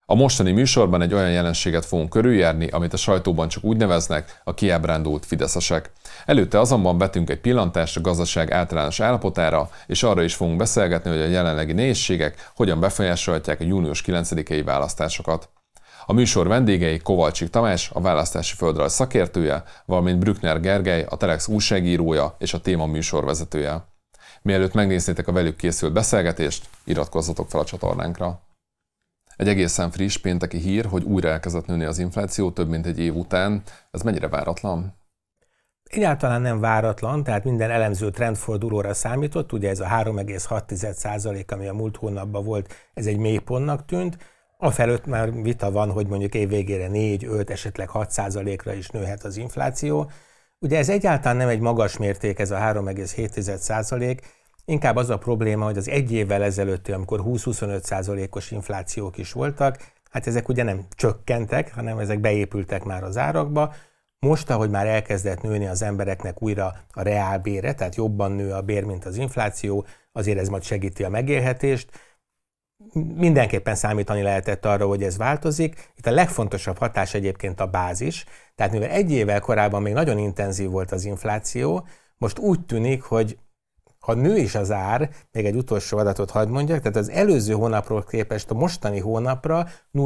A mostani műsorban egy olyan jelenséget fogunk körüljárni, amit a sajtóban csak úgy neveznek, a kiábrándult fideszesek. Előtte azonban vetünk egy pillantást a gazdaság általános állapotára, és arra is fogunk beszélgetni, hogy a jelenlegi nehézségek hogyan befolyásolhatják a június 9-i választásokat. A műsor vendégei Kovalcsik Tamás, a választási földrajz szakértője, valamint Brückner Gergely, a Telex újságírója és a téma műsorvezetője. Mielőtt megnéznétek a velük készült beszélgetést, iratkozzatok fel a csatornánkra. Egy egészen friss pénteki hír, hogy újra elkezdett nőni az infláció több mint egy év után. Ez mennyire váratlan? Egyáltalán nem váratlan, tehát minden elemző trendfordulóra számított, ugye ez a 3,6%, ami a múlt hónapban volt, ez egy mélypontnak tűnt. Afelőtt már vita van, hogy mondjuk év végére 4, 5, esetleg 6%-ra is nőhet az infláció. Ugye ez egyáltalán nem egy magas mérték, ez a 3,7%, inkább az a probléma, hogy az egy évvel ezelőtti, amikor 20-25%-os inflációk is voltak, hát ezek ugye nem csökkentek, hanem ezek beépültek már az árakba. Most, ahogy már elkezdett nőni az embereknek újra a reálbére, tehát jobban nő a bér, mint az infláció, azért ez majd segíti a megélhetést. Mindenképpen számítani lehetett arra, hogy ez változik. Itt a legfontosabb hatás egyébként a bázis, tehát mivel egy évvel korábban még nagyon intenzív volt az infláció, most úgy tűnik, hogy ha nő is az ár, még egy utolsó adatot hadd mondjak, tehát az előző hónapról képest a mostani hónapra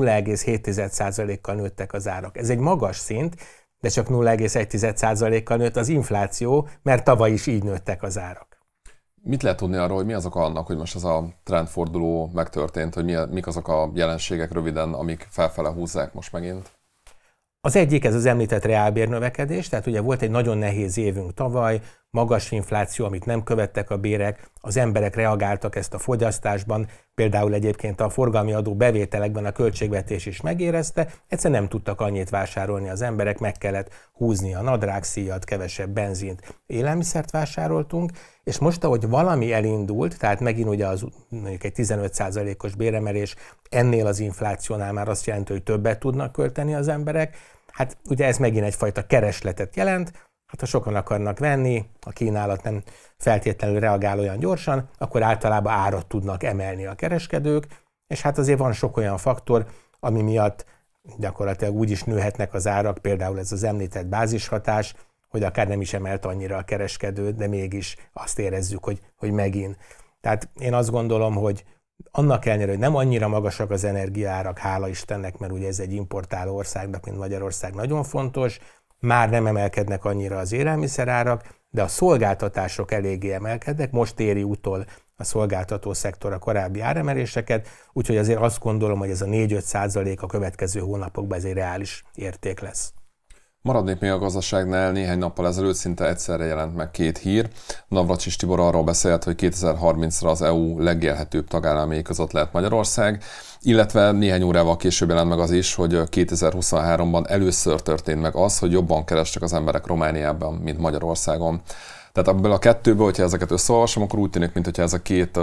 0,7%-kal nőttek az árak. Ez egy magas szint, de csak 0,1%-kal nőtt az infláció, mert tavaly is így nőttek az árak. Mit lehet tudni arról, hogy mi az oka annak, hogy most ez a trendforduló megtörtént, hogy mik azok a jelenségek röviden, amik felfele húzzák most megint? Az egyik ez az említett reálbérnövekedés, tehát ugye volt egy nagyon nehéz évünk tavaly, magas infláció, amit nem követtek a bérek, az emberek reagáltak ezt a fogyasztásban, például egyébként a forgalmi adó bevételekben a költségvetés is megérezte, egyszerűen nem tudtak annyit vásárolni az emberek, meg kellett húzni a nadrágszíjat, kevesebb benzint, élelmiszert vásároltunk, és most, ahogy valami elindult, tehát megint ugye az mondjuk egy 15%-os béremelés, ennél az inflációnál már azt jelenti, hogy többet tudnak költeni az emberek, hát ugye ez megint egyfajta keresletet jelent. Hát ha sokan akarnak venni, a kínálat nem feltétlenül reagál olyan gyorsan, akkor általában árat tudnak emelni a kereskedők, és hát azért van sok olyan faktor, ami miatt gyakorlatilag úgy is nőhetnek az árak, például ez az említett bázishatás, hogy akár nem is emelt annyira a kereskedő, de mégis azt érezzük, hogy megint. Tehát én azt gondolom, hogy annak ellenére, hogy nem annyira magasak az energiaárak, hála Istennek, mert ugye ez egy importáló országnak, mint Magyarország nagyon fontos, már nem emelkednek annyira az élelmiszerárak, de a szolgáltatások eléggé emelkednek, most éri utol a szolgáltató szektor a korábbi áremeléseket, úgyhogy azért azt gondolom, hogy ez a 4-5% a következő hónapokban ez egy reális érték lesz. Maradnék még a gazdaságnál, néhány nappal ezelőtt szinte egyszerre jelent meg két hír. Navracsics Tibor arról beszélt, hogy 2030-ra az EU legélhetőbb tagállamai között lehet Magyarország, illetve néhány órával később jelent meg az is, hogy 2023-ban először történt meg az, hogy jobban kerestek az emberek Romániában, mint Magyarországon. Tehát ebből a kettőből, hogyha ezeket összeolvasom, akkor úgy tűnik, mintha ez a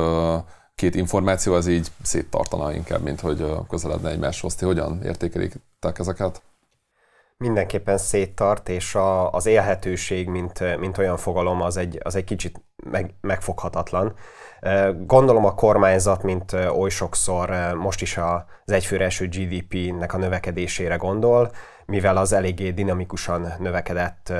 két információ az így széttartana inkább, mint hogy közeledne egymáshoz. Ti hogyan értékelitek ezeket? Mindenképpen széttart, és az élhetőség, mint olyan fogalom, az egy kicsit megfoghatatlan. Gondolom a kormányzat, mint oly sokszor most is az egyfőre eső GDP-nek a növekedésére gondol, mivel az eléggé dinamikusan növekedett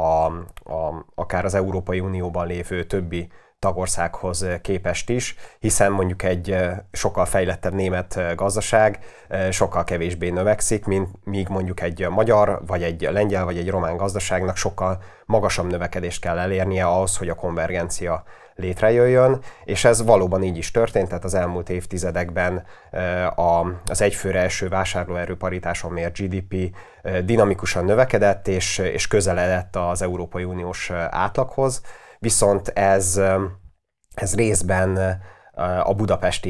akár az Európai Unióban lévő többi tagországhoz képest is, hiszen mondjuk egy sokkal fejlettebb német gazdaság sokkal kevésbé növekszik, míg mondjuk egy magyar, vagy egy lengyel, vagy egy román gazdaságnak sokkal magasabb növekedést kell elérnie ahhoz, hogy a konvergencia létrejöjjön, és ez valóban így is történt, tehát az elmúlt évtizedekben az egyfőre eső vásárlóerő paritáson mért GDP dinamikusan növekedett, és közeledett az Európai Uniós átlaghoz, viszont ez részben a budapesti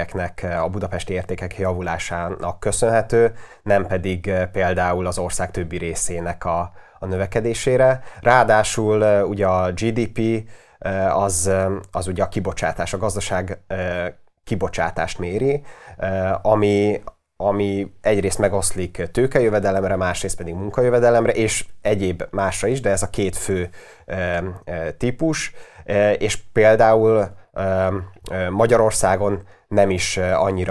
értékek javulásának köszönhető, nem pedig például az ország többi részének a növekedésére. Ráadásul ugye a GDP az ugye a kibocsátás, a gazdaság kibocsátást méri, ami egyrészt megoszlik tőkejövedelemre, másrészt pedig munkajövedelemre, és egyéb másra is, de ez a két fő típus, és például Magyarországon nem is annyira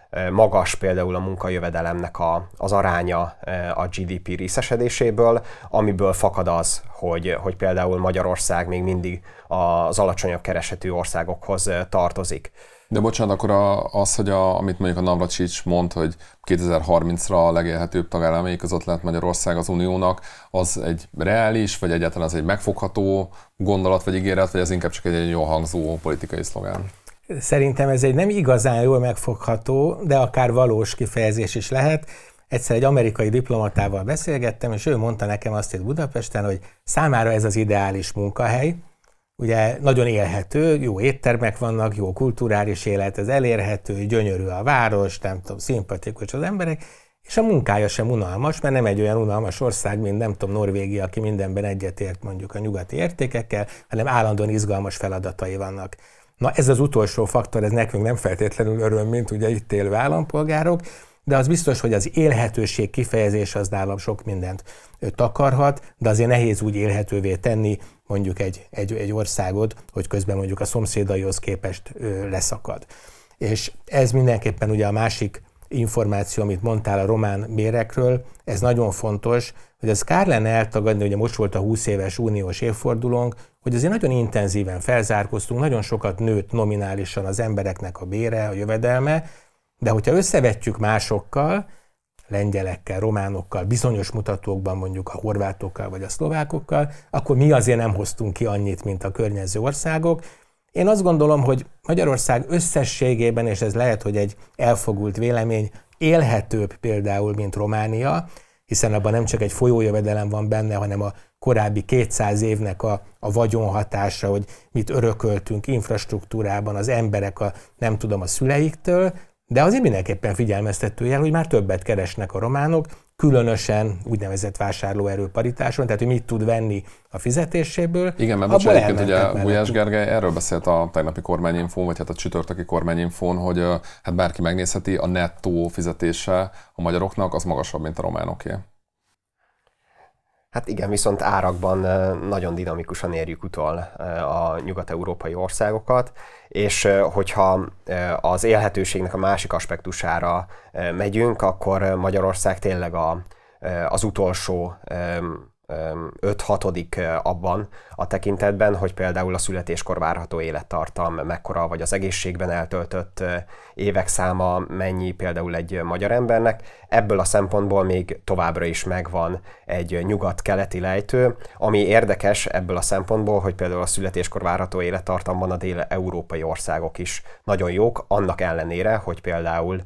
magas például a munkajövedelemnek az aránya a GDP részesedéséből, amiből fakad az, hogy például Magyarország még mindig az alacsonyabb keresetű országokhoz tartozik. De bocsánat, akkor hogy amit mondjuk a Navracsics mond, hogy 2030-ra a legélhetőbb tagállamai között lehet Magyarország az Uniónak, az egy reális, vagy egyáltalán az egy megfogható gondolat, vagy ígéret, vagy ez inkább csak egy jól hangzó politikai szlogán? Szerintem ez egy nem igazán jól megfogható, de akár valós kifejezés is lehet. Egyszer egy amerikai diplomatával beszélgettem, és ő mondta nekem azt itt Budapesten, hogy számára ez az ideális munkahely. Ugye nagyon élhető, jó éttermek vannak, jó kulturális élet, ez elérhető, gyönyörű a város, nem tudom, szimpatikus az emberek, és a munkája sem unalmas, mert nem egy olyan unalmas ország, mint nem tudom, Norvégia, aki mindenben egyetért mondjuk a nyugati értékekkel, hanem állandóan izgalmas feladatai vannak. Na ez az utolsó faktor, ez nekünk nem feltétlenül öröm, mint ugye itt élő állampolgárok, de az biztos, hogy az élhetőség kifejezés az nálam sok mindent takarhat, de azért nehéz úgy élhetővé tenni mondjuk egy országot, hogy közben mondjuk a szomszédaihoz képest leszakad. És ez mindenképpen ugye a másik információ, amit mondtál a román bérekről, ez nagyon fontos, hogy az kár lenne eltagadni, ugye most volt a 20 éves uniós évfordulónk, hogy azért nagyon intenzíven felzárkóztunk, nagyon sokat nőtt nominálisan az embereknek a bére, a jövedelme, de hogyha összevetjük másokkal, lengyelekkel, románokkal, bizonyos mutatókban mondjuk a horvátokkal vagy a szlovákokkal, akkor mi azért nem hoztunk ki annyit, mint a környező országok. Én azt gondolom, hogy Magyarország összességében, és ez lehet, hogy egy elfogult vélemény, élhetőbb például, mint Románia, hiszen abban nem csak egy folyójövedelem van benne, hanem a korábbi 200 évnek a vagyonhatása, hogy mit örököltünk infrastruktúrában az emberek a szüleiktől, de azért mindenképpen figyelmeztető jel, hogy már többet keresnek a románok, különösen úgynevezett vásárlóerő paritáson, tehát hogy mit tud venni a fizetéséből. Igen, mert bocsánat, ugye Gulyás Gergely erről beszélt a tegnapi kormányinfón, vagy hát a csütörtöki kormányinfón, hogy hát bárki megnézheti, a nettó fizetése a magyaroknak az magasabb, mint a románoké. Hát igen, viszont árakban nagyon dinamikusan érjük utol a nyugat-európai országokat, és hogyha az élhetőségnek a másik aspektusára megyünk, akkor Magyarország tényleg az utolsó 5-6. Abban a tekintetben, hogy például a születéskor várható élettartam mekkora, vagy az egészségben eltöltött évek száma mennyi például egy magyar embernek. Ebből a szempontból még továbbra is megvan egy nyugat-keleti lejtő, ami érdekes ebből a szempontból, hogy például a születéskor várható élettartamban a dél-európai országok is nagyon jók, annak ellenére, hogy például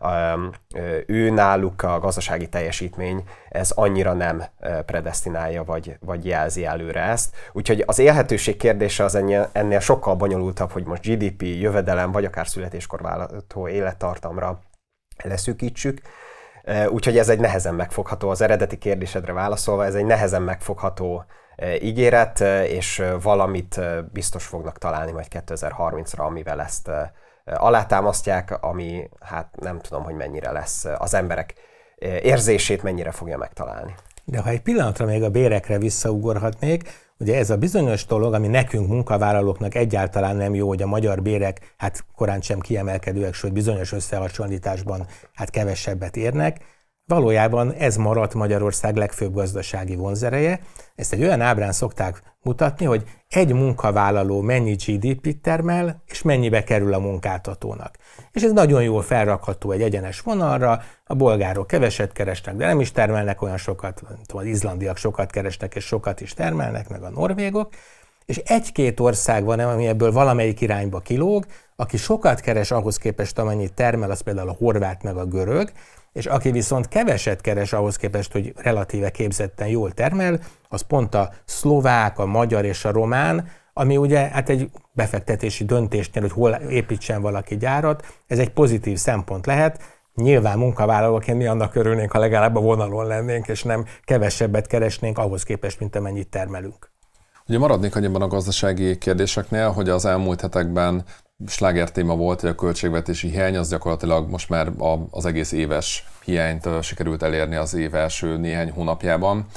ő náluk a gazdasági teljesítmény ez annyira nem predesztinálja, vagy jelzi előre ezt. Úgyhogy az élhetőség kérdése az ennél sokkal bonyolultabb, hogy most GDP, jövedelem, vagy akár születéskor várható élettartamra leszűkítsük. Úgyhogy ez egy nehezen megfogható, az eredeti kérdésedre válaszolva, ez egy nehezen megfogható ígéret, és valamit biztos fognak találni majd 2030-ra, amivel ezt alátámasztják, ami hát nem tudom, hogy mennyire lesz az emberek érzését mennyire fogja megtalálni. De ha egy pillanatra még a bérekre visszaugorhatnék, ugye ez a bizonyos dolog, ami nekünk munkavállalóknak egyáltalán nem jó, hogy a magyar bérek hát korán sem kiemelkedőek, sőt bizonyos összehasonlításban hát kevesebbet érnek. Valójában ez maradt Magyarország legfőbb gazdasági vonzereje. Ezt egy olyan ábrán szokták mutatni, hogy egy munkavállaló mennyi GDP-t termel, és mennyibe kerül a munkáltatónak. És ez nagyon jól felrakható egy egyenes vonalra, a bolgárok keveset keresnek, de nem is termelnek olyan sokat, az izlandiak sokat keresnek, és sokat is termelnek, meg a norvégok, és egy-két ország van, ami ebből valamelyik irányba kilóg, aki sokat keres ahhoz képest, amennyit termel, az például a horvát meg a görög, és aki viszont keveset keres ahhoz képest, hogy relatíve képzetten jól termel, az pont a szlovák, a magyar és a román, ami ugye hát egy befektetési döntésnél, hogy hol építsen valaki gyárat, ez egy pozitív szempont lehet. Nyilván munkavállalóként mi annak örülnénk, ha legalább a vonalon lennénk, és nem kevesebbet keresnénk ahhoz képest, mint amennyit termelünk. Ugye maradnék annyiban a gazdasági kérdéseknél, hogy az elmúlt hetekben sláger téma volt, hogy a költségvetési hiány az gyakorlatilag most már az egész éves hiányt sikerült elérni az év első néhány hónapjában.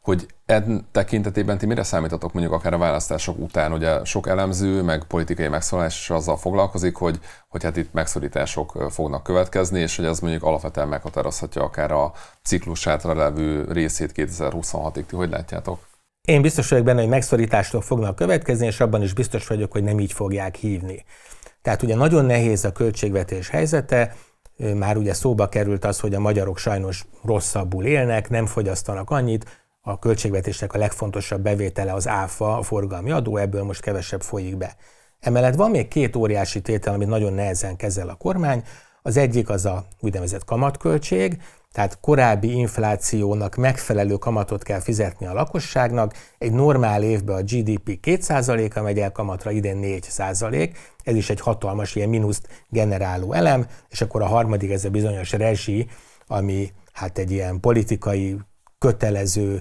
hogy tekintetében ti mire számítatok mondjuk akár a választások után? Ugye sok elemző, meg politikai megszólalás azzal foglalkozik, hogy hát itt megszorítások fognak következni, és hogy ez mondjuk alapvetően meghatározhatja akár a ciklus hátralevő részét 2026-ig. Ti hogy látjátok? Én biztos vagyok benne, hogy megszorítások fognak következni, és abban is biztos vagyok, hogy nem így fogják hívni. Tehát ugye nagyon nehéz a költségvetés helyzete, már ugye szóba került az, hogy a magyarok sajnos rosszabbul élnek, nem fogyasztanak annyit, a költségvetésnek a legfontosabb bevétele az áfa, a forgalmi adó, ebből most kevesebb folyik be. Emellett van még két óriási tétel, amit nagyon nehezen kezel a kormány. Az egyik az a úgynevezett kamatköltség, tehát korábbi inflációnak megfelelő kamatot kell fizetni a lakosságnak. Egy normál évben a GDP 2%-a megy el kamatra, idén 4%. Ez is egy hatalmas ilyen mínuszt generáló elem, és akkor a harmadik ez a bizonyos rezsi, ami hát egy ilyen politikai kötelező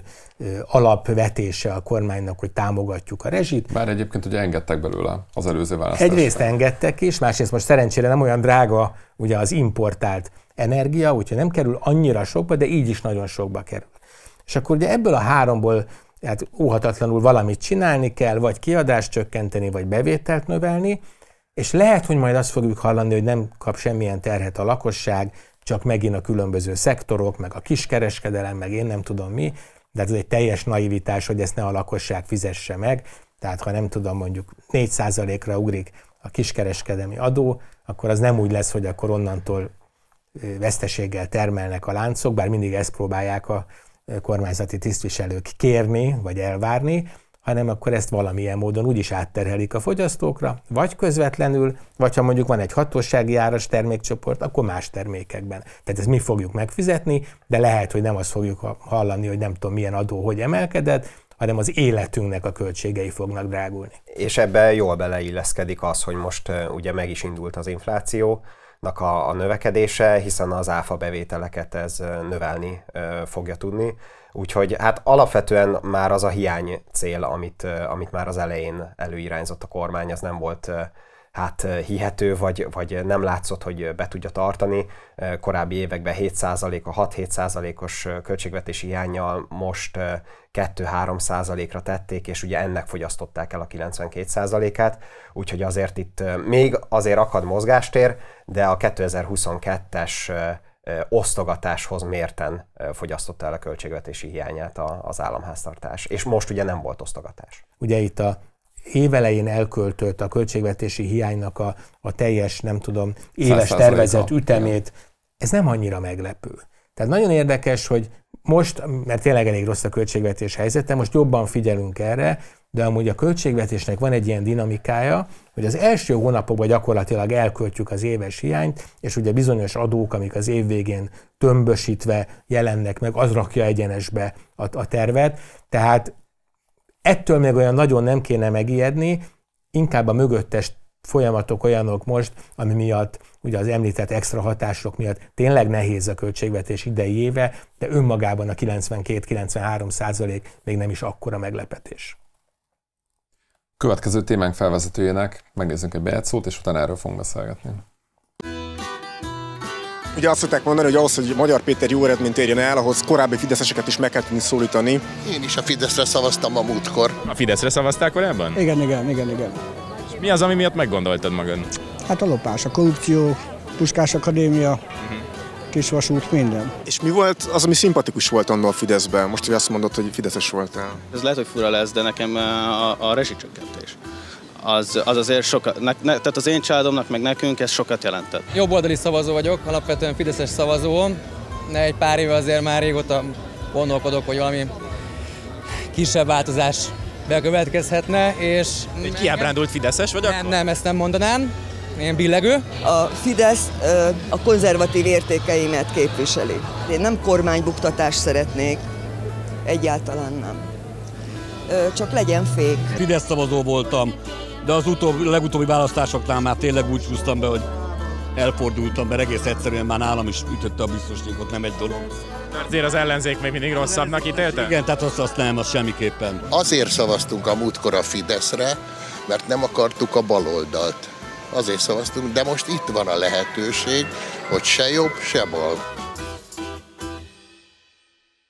alapvetése a kormánynak, hogy támogatjuk a rezsit. Bár egyébként ugye engedtek belőle az előző választásban. Egyrészt engedtek is, másrészt most szerencsére nem olyan drága ugye az importált energia, úgyhogy nem kerül annyira sokba, de így is nagyon sokba kerül. És akkor ugye ebből a háromból hát óhatatlanul valamit csinálni kell, vagy kiadást csökkenteni, vagy bevételt növelni, és lehet, hogy majd azt fogjuk hallani, hogy nem kap semmilyen terhet a lakosság, csak megint a különböző szektorok, meg a kiskereskedelem, meg én nem tudom mi, de ez egy teljes naivitás, hogy ezt ne a lakosság fizesse meg. Tehát ha nem tudom, mondjuk 4%-ra ugrik a kiskereskedelmi adó, akkor az nem úgy lesz, hogy akkor onnantól veszteséggel termelnek a láncok, bár mindig ezt próbálják a kormányzati tisztviselők kérni, vagy elvárni, hanem akkor ezt valamilyen módon úgyis átterhelik a fogyasztókra, vagy közvetlenül, vagy ha mondjuk van egy hatósági áras termékcsoport, akkor más termékekben. Tehát ezt mi fogjuk megfizetni, de lehet, hogy nem azt fogjuk hallani, hogy nem tudom milyen adó hogy emelkedett, hanem az életünknek a költségei fognak drágulni. És ebbe jól beleilleszkedik az, hogy most ugye meg is indult az inflációnak a növekedése, hiszen az áfa bevételeket ez növelni fogja tudni. Úgyhogy hát alapvetően már az a hiány cél, amit már az elején előirányzott a kormány, az nem volt hát hihető, vagy nem látszott, hogy be tudja tartani. Korábbi években 6-7%-os költségvetési hiánnyal most 2-3%-ra tették, és ugye ennek fogyasztották el a 92%-át, úgyhogy azért itt még azért akad mozgástér, de a 2022-es osztogatáshoz mérten fogyasztotta el a költségvetési hiányát az államháztartás. És most ugye nem volt osztogatás. Ugye itt a évelején elköltött a költségvetési hiánynak a teljes, nem tudom, éves tervezett ütemét, ez nem annyira meglepő. Tehát nagyon érdekes, hogy most, mert tényleg elég rossz a költségvetés helyzete, most jobban figyelünk erre, de amúgy a költségvetésnek van egy ilyen dinamikája, hogy az első hónapokban gyakorlatilag elköltjük az éves hiányt, és ugye bizonyos adók, amik az év végén tömbösítve jelennek meg, az rakja egyenesbe a tervet. Tehát ettől még olyan nagyon nem kéne megijedni, inkább a mögöttes folyamatok olyanok most, ami miatt ugye az említett extra hatások miatt tényleg nehéz a költségvetés idei éve, de önmagában a 92-93% még nem is akkora meglepetés. Következő témánk felvezetőjének megnézzünk egy bejátszót, és utána erről fogunk beszélgetni. Ugye azt szokták mondani, hogy ahhoz, hogy Magyar Péter jó eredményt érjen el, ahhoz korábbi fideszeseket is meg kell tudni szólítani. Én is a Fideszre szavaztam a múltkor. A Fideszre szavaztál korábban? Igen. És mi az, ami miatt meggondoltad magad? Hát a lopás, a korrupció, Puskás Akadémia, Kisvasút, minden. És mi volt az, ami szimpatikus volt annól a Fideszben? Most, hogy azt mondod, hogy fideszes voltál. Ez lehet, hogy fura lesz, de nekem a rezsicsökkentés. Az azért sokat, tehát az én családomnak, meg nekünk ez sokat jelentett. Jobboldali szavazó vagyok, alapvetően fideszes szavazó, de egy pár éve azért már régóta gondolkodok, hogy valami kisebb változás bekövetkezhetne, és... Egy kiábrándult fideszes vagy akkor? Nem, ezt nem mondanám. Én billegő. A Fidesz a konzervatív értékeimet képviseli. Én nem kormánybuktatást szeretnék, egyáltalán nem. Csak legyen fék. Fidesz szavazó voltam, de az legutóbbi választásoknál már tényleg úgy húztam be, hogy elfordultam, mert egész egyszerűen már nálam is ütötte a biztosítékot, nem egy dolog. Azért az ellenzék még mindig rosszabbnak ítélte? Igen, tehát azt nem, az semmiképpen. Azért szavaztunk a múltkor a Fideszre, mert nem akartuk a baloldalt. Azért szavaztunk, de most itt van a lehetőség, hogy se jobb, se bal.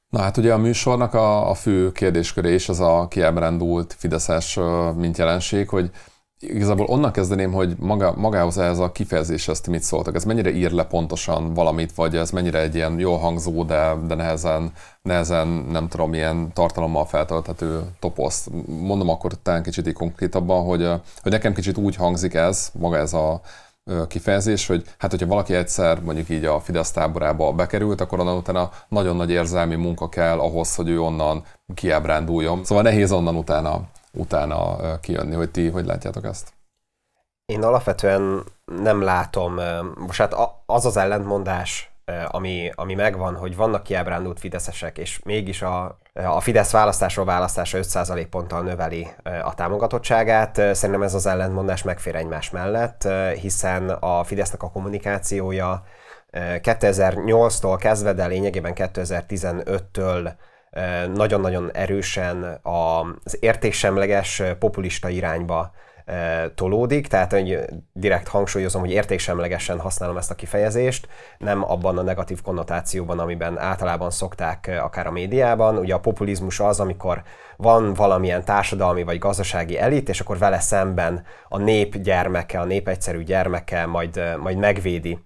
Na hát ugye a műsornak a fő kérdésköré is az a kiábrándult fideszes mint jelenség, hogy igazából onnan kezdeném, hogy magához ez a kifejezés, ezt mit szóltak? Ez mennyire ír le pontosan valamit, vagy ez mennyire egy ilyen jól hangzó, de nehezen nem tudom, ilyen tartalommal feltölthető toposz? Mondom akkor talán kicsit konkrétabban, hogy nekem kicsit úgy hangzik maga ez a kifejezés, hogy hát hogyha valaki egyszer mondjuk így a Fidesz táborába bekerült, akkor onnan utána nagyon nagy érzelmi munka kell ahhoz, hogy ő onnan kiábránduljon. Szóval nehéz onnan utána kijönni, hogy ti hogy látjátok ezt? Én alapvetően nem látom, most hát az ellentmondás, ami megvan, hogy vannak kiábrándult fideszesek, és mégis a Fidesz választásra 5% ponttal növeli a támogatottságát. Szerintem ez az ellentmondás megfér egymás mellett, hiszen a Fidesznek a kommunikációja 2008-tól kezdve, de lényegében 2015-től nagyon-nagyon erősen az értéksemleges populista irányba tolódik, tehát hogy direkt hangsúlyozom, hogy értéksemlegesen használom ezt a kifejezést, nem abban a negatív konnotációban, amiben általában szokták akár a médiában. Ugye a populizmus az, amikor van valamilyen társadalmi vagy gazdasági elit, és akkor vele szemben a nép gyermeke, a nép egyszerű gyermeke majd megvédi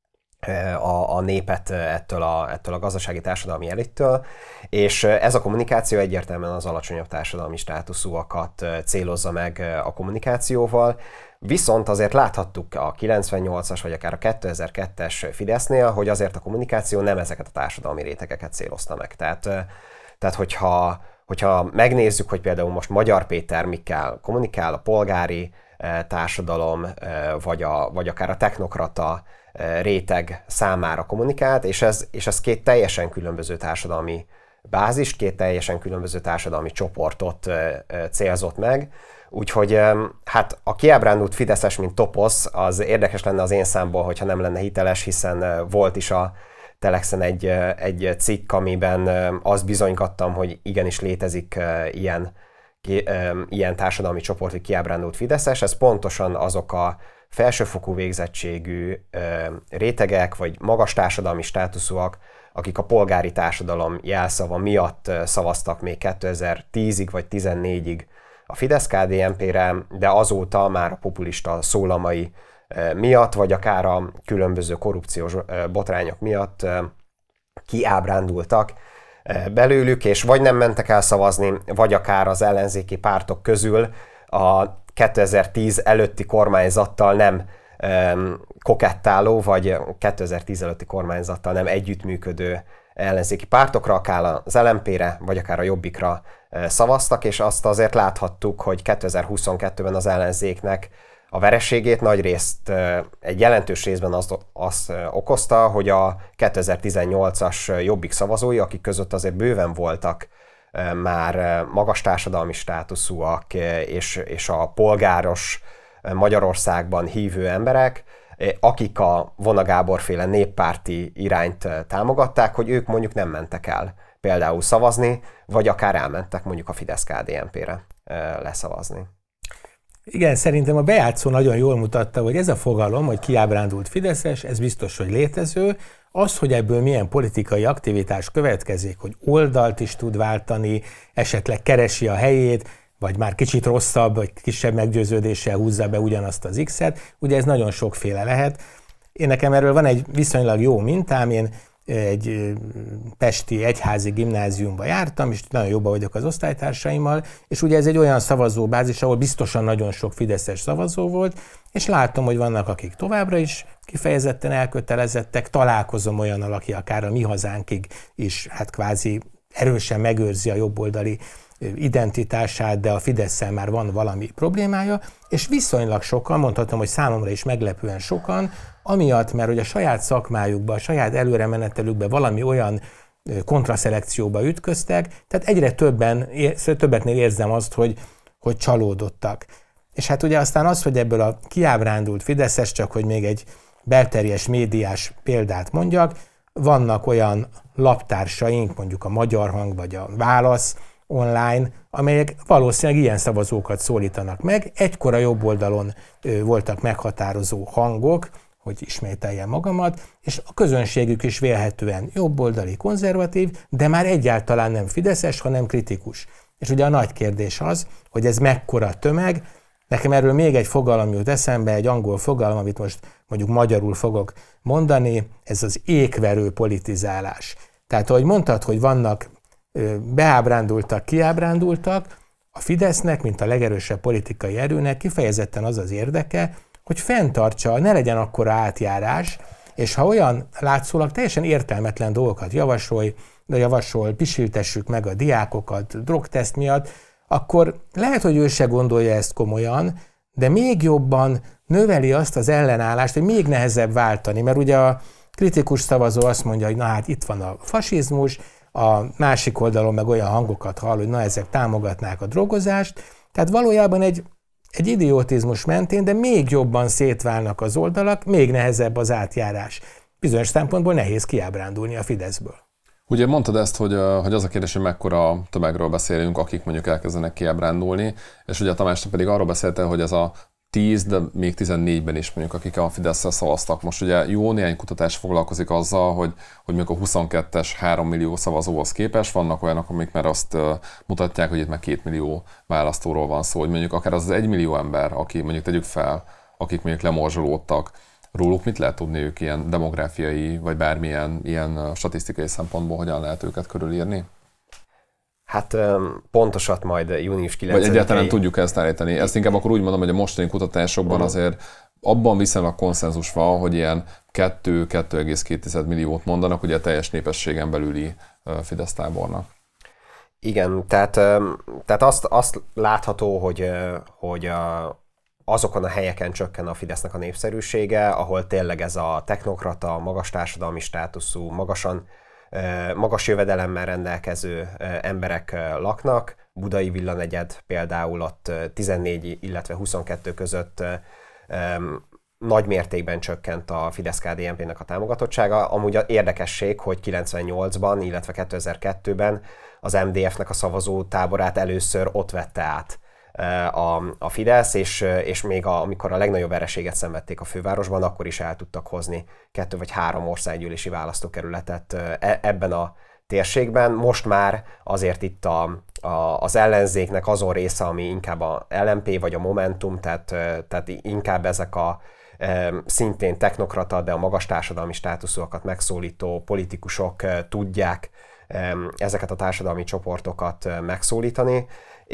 a népet ettől a gazdasági társadalmi elittől, és ez a kommunikáció egyértelműen az alacsonyabb társadalmi státuszúakat célozza meg a kommunikációval, viszont azért láthattuk a 98-as vagy akár a 2002-es Fidesznél, hogy azért a kommunikáció nem ezeket a társadalmi rétegeket célozta meg. Tehát hogyha megnézzük, hogy például most Magyar Péter mikkel kommunikál, a polgári társadalom, vagy akár a technokrata réteg számára kommunikált, és ez két teljesen különböző társadalmi bázist, két teljesen különböző társadalmi csoportot célzott meg. Úgyhogy hát a kiábrándult fideszes, mint toposz, az érdekes lenne az én számból, hogyha nem lenne hiteles, hiszen volt is a Telexen egy cikk, amiben azt bizonygattam, hogy igenis létezik ilyen társadalmi csoport, hogy kiábrándult fideszes. Ez pontosan azok a felsőfokú végzettségű rétegek, vagy magas társadalmi státuszúak, akik a polgári társadalom jelszava miatt szavaztak még 2010-ig vagy 2014-ig a Fidesz-KDNP-re, de azóta már a populista szólamai miatt, vagy akár a különböző korrupciós botrányok miatt kiábrándultak belőlük, és vagy nem mentek el szavazni, vagy akár az ellenzéki pártok közül a 2010 előtti kormányzattal nem kokettáló, vagy 2010 előtti kormányzattal nem együttműködő ellenzéki pártokra, akár az LMP-re, vagy akár a Jobbikra szavaztak, és azt azért láthattuk, hogy 2022-ben az ellenzéknek a vereségét nagyrészt, egy jelentős részben azt okozta, hogy a 2018-as Jobbik szavazói, akik között azért bőven voltak már magas társadalmi státuszúak és a polgáros Magyarországban hívő emberek, akik a Vona Gábor-féle néppárti irányt támogatták, hogy ők mondjuk nem mentek el például szavazni, vagy akár elmentek mondjuk a Fidesz-KDNP-re leszavazni. Igen, szerintem a bejátszó nagyon jól mutatta, hogy ez a fogalom, hogy kiábrándult fideszes, ez biztos, hogy létező. Az, hogy ebből milyen politikai aktivitás következik, hogy oldalt is tud váltani, esetleg keresi a helyét, vagy már kicsit rosszabb, vagy kisebb meggyőződéssel húzza be ugyanazt az X-et, ugye ez nagyon sokféle lehet. Nekem erről van egy viszonylag jó mintám, én egy pesti egyházi gimnáziumba jártam, és nagyon jobban vagyok az osztálytársaimmal, és ugye ez egy olyan szavazóbázis, ahol biztosan nagyon sok fideszes szavazó volt, és látom, hogy vannak, akik továbbra is kifejezetten elkötelezettek, találkozom olyannal, aki akár a Mi Hazánkig is hát kvázi erősen megőrzi a jobboldali identitását, de a Fidesszel már van valami problémája, és viszonylag sokan, mondhatom, hogy számomra is meglepően sokan, amiatt, mert hogy a saját szakmájukba, a saját előremenetelükbe valami olyan kontraszelekcióba ütköztek, tehát egyre többeknél érzem azt, hogy csalódottak. És hát ugye aztán az, hogy ebből a kiábrándult fideszes, csak hogy még egy belterjes médiás példát mondjak, vannak olyan laptársaink, mondjuk a Magyar Hang vagy a Válasz online, amelyek valószínűleg ilyen szavazókat szólítanak meg. Egykor a jobb oldalon voltak meghatározó hangok, hogy ismételjem magamat, és a közönségük is vélhetően jobboldali, konzervatív, de már egyáltalán nem fideszes, hanem kritikus. És ugye a nagy kérdés az, hogy ez mekkora tömeg. Nekem erről még egy fogalom jut eszembe, egy angol fogalom, amit most mondjuk magyarul fogok mondani, ez az ékverő politizálás. Tehát, ahogy mondtad, hogy vannak beábrándultak, kiábrándultak, a Fidesznek, mint a legerősebb politikai erőnek kifejezetten az az érdeke, hogy fenntartsa, ne legyen akkora átjárás, és ha olyan látszólag teljesen értelmetlen dolgokat javasol, pisiltessük meg a diákokat drogteszt miatt, akkor lehet, hogy ő se gondolja ezt komolyan, de még jobban növeli azt az ellenállást, hogy még nehezebb váltani, mert ugye a kritikus szavazó azt mondja, hogy na hát itt van a fasizmus, a másik oldalon meg olyan hangokat hall, hogy na ezek támogatnák a drogozást, tehát valójában egy idiotizmus mentén, de még jobban szétválnak az oldalak, még nehezebb az átjárás. Bizonyos szempontból nehéz kiábrándulni a Fideszből. Ugye mondtad ezt, hogy az a kérdés, hogy mekkora tömegről beszélünk, akik mondjuk elkezdenek kiábrándulni, és ugye a Tamás pedig arról beszélte, hogy ez a 10, de még 14-ben is mondjuk, akik a Fideszre szavaztak. Most ugye jó néhány kutatás foglalkozik azzal, hogy mondjuk a 22-es 3 millió szavazóhoz képest vannak olyanok, amik már azt mutatják, hogy itt már 2 millió választóról van szó, hogy mondjuk akár az 1 millió ember, aki mondjuk tegyük fel, akik mondjuk lemorzsolódtak, róluk mit lehet tudni ők ilyen demográfiai, vagy bármilyen ilyen statisztikai szempontból, hogyan lehet őket körülírni? Hát pontosat majd június 9-én. Vagy egyáltalán tudjuk ezt állítani. Ezt inkább akkor úgy mondom, hogy a mostani kutatásokban azért abban viszonylag konszenzus van, hogy ilyen 2,2 milliót mondanak, ugye a teljes népességen belüli Fidesz tábornak. Igen, tehát azt látható, hogy azokon a helyeken csökken a Fidesznek a népszerűsége, ahol tényleg ez a technokrata, magas társadalmi státuszú, magas jövedelemmel rendelkező emberek laknak. Budai villanegyed például ott 14, illetve 22 között nagy mértékben csökkent a Fidesz-KDNP-nek a támogatottsága. Amúgy érdekesség, hogy 98-ban, illetve 2002-ben az MDF-nek a szavazó táborát először ott vette át a Fidesz, és még amikor a legnagyobb vereséget szenvedték a fővárosban, akkor is el tudtak hozni 2 vagy 3 országgyűlési választókerületet ebben a térségben. Most már azért itt az ellenzéknek azon része, ami inkább a LMP vagy a Momentum, tehát inkább ezek a szintén technokrata, de a magas társadalmi státuszúakat megszólító politikusok tudják ezeket a társadalmi csoportokat megszólítani,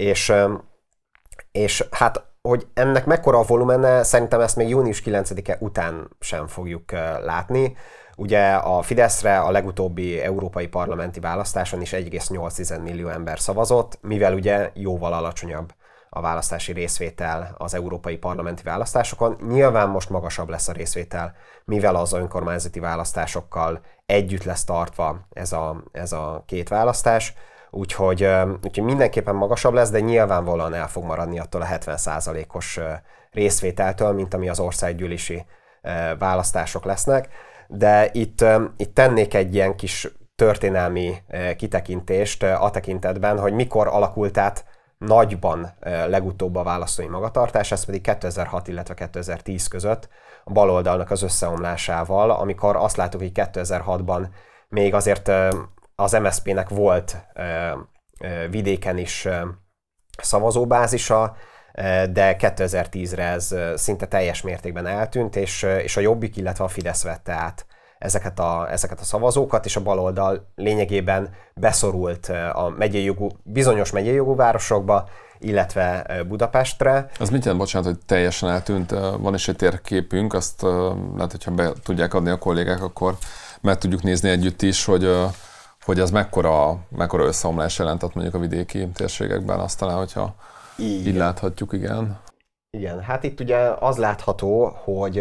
és hát, hogy ennek mekkora a volumene, szerintem ezt még június 9-e után sem fogjuk látni. Ugye a Fideszre a legutóbbi európai parlamenti választáson is 1,8 millió ember szavazott, mivel ugye jóval alacsonyabb a választási részvétel az európai parlamenti választásokon. Nyilván most magasabb lesz a részvétel, mivel az önkormányzati választásokkal együtt lesz tartva ez a két választás. Úgyhogy mindenképpen magasabb lesz, de nyilvánvalóan el fog maradni attól a 70%-os részvételtől, mint ami az országgyűlési választások lesznek. De itt tennék egy ilyen kis történelmi kitekintést a tekintetben, hogy mikor alakult át nagyban legutóbb a választói magatartás, ez pedig 2006, illetve 2010 között a baloldalnak az összeomlásával, amikor azt láttuk, hogy 2006-ban még azért az MSZP-nek volt vidéken is szavazóbázisa, de 2010-re ez szinte teljes mértékben eltűnt, és a Jobbik, illetve a Fidesz vette át ezeket a szavazókat, és a baloldal lényegében beszorult a bizonyos megyei jogú városokba, illetve Budapestre. Az mit jelent, bocsánat, hogy teljesen eltűnt? Van is egy térképünk, azt lehet, hogyha be tudják adni a kollégák, akkor meg tudjuk nézni együtt is, hogy ez mekkora összeomlás jelentett mondjuk a vidéki térségekben, azt talán, hogyha így láthatjuk, igen. Igen, hát itt ugye az látható,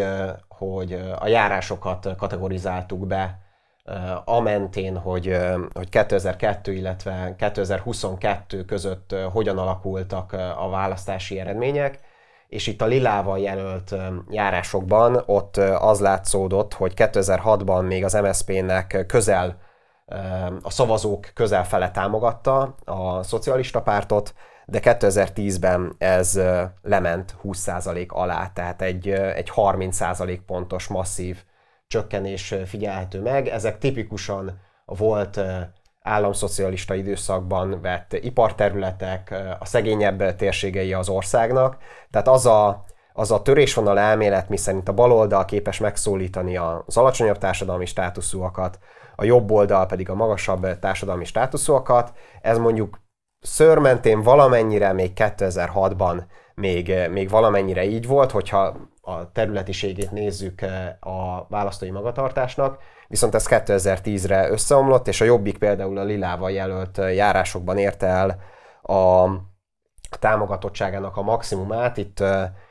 hogy a járásokat kategorizáltuk be amentén, hogy 2002, illetve 2022 között hogyan alakultak a választási eredmények, és itt a lilával jelölt járásokban ott az látszódott, hogy 2006-ban még az MSZP-nek a szavazók közel fele támogatta a szocialista pártot, de 2010-ben ez lement 20% alá, tehát egy 30% pontos masszív csökkenés figyelhető meg. Ezek tipikusan volt államszocialista időszakban vett iparterületek, a szegényebb térségei az országnak. Tehát az a törésvonal elmélet, miszerint a baloldal képes megszólítani az alacsonyabb társadalmi státuszúakat, a jobb oldal pedig a magasabb társadalmi státuszúakat, ez mondjuk szőrmentén valamennyire még 2006-ban még valamennyire így volt, hogyha a területiségét nézzük a választói magatartásnak, viszont ez 2010-re összeomlott, és a Jobbik például a lilával jelölt járásokban érte el a támogatottságának a maximumát, itt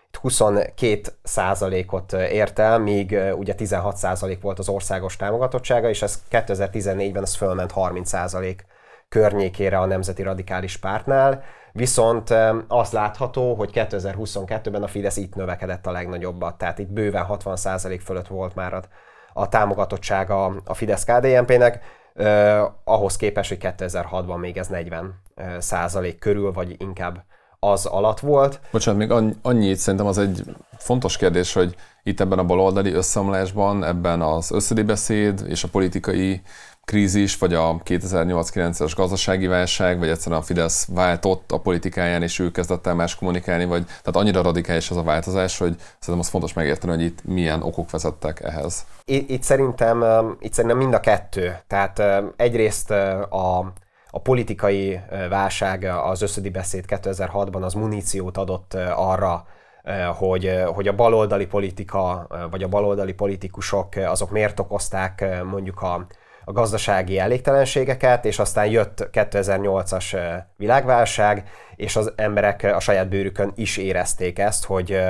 22%-ot ért el, míg ugye 16% volt az országos támogatottsága, és ez 2014-ben ez fölment 30% környékére a Nemzeti Radikális Pártnál, viszont azt látható, hogy 2022-ben a Fidesz itt növekedett a legnagyobbat, tehát itt bőven 60% fölött volt már a támogatottsága a Fidesz-KDNP-nek, ahhoz képest, hogy 2006-ban még ez 40% körül, vagy inkább az alatt volt. Bocsánat, még annyit szerintem az egy fontos kérdés, hogy itt ebben a baloldali összeomlásban, ebben az összödibeszéd és a politikai krízis, vagy a 2008-9-es gazdasági válság, vagy egyszerűen a Fidesz váltott a politikáján, és ő kezdett el más kommunikálni, vagy tehát annyira radikális az a változás, hogy szerintem az fontos megérteni, hogy itt milyen okok vezettek ehhez. Itt szerintem mind a kettő. Tehát egyrészt a politikai válság, az összödibeszéd 2006-ban az muníciót adott arra, hogy a baloldali politika, vagy a baloldali politikusok azok miért okozták mondjuk a gazdasági elégtelenségeket, és aztán jött 2008-as világválság, és az emberek a saját bőrükön is érezték ezt, hogy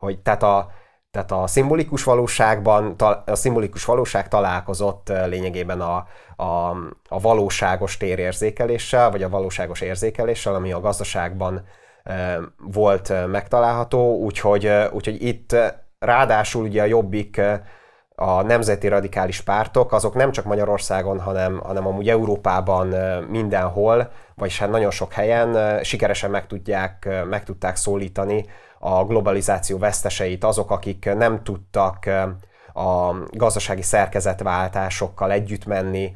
tehát a szimbolikus valóságban, a szimbolikus valóság találkozott lényegében a valóságos térérzékeléssel, vagy a valóságos érzékeléssel, ami a gazdaságban volt megtalálható, úgyhogy itt ráadásul ugye a Jobbik, a nemzeti radikális pártok, azok nem csak Magyarországon, hanem amúgy Európában mindenhol, vagyis hát nagyon sok helyen sikeresen meg tudták szólítani a globalizáció veszteseit, azok, akik nem tudtak a gazdasági szerkezetváltásokkal együtt menni,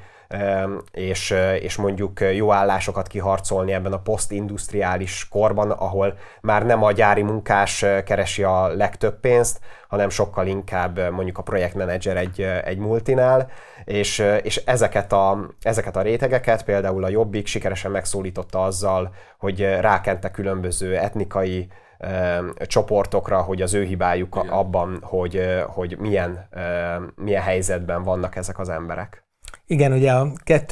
és mondjuk jó állásokat kiharcolni ebben a posztindustriális korban, ahol már nem a gyári munkás keresi a legtöbb pénzt, hanem sokkal inkább mondjuk a projektmenedzser egy multinál, és ezeket a rétegeket például a Jobbik sikeresen megszólította azzal, hogy rákente különböző etnikai csoportokra, hogy az ő hibájuk abban, hogy milyen helyzetben vannak ezek az emberek. Igen, ugye a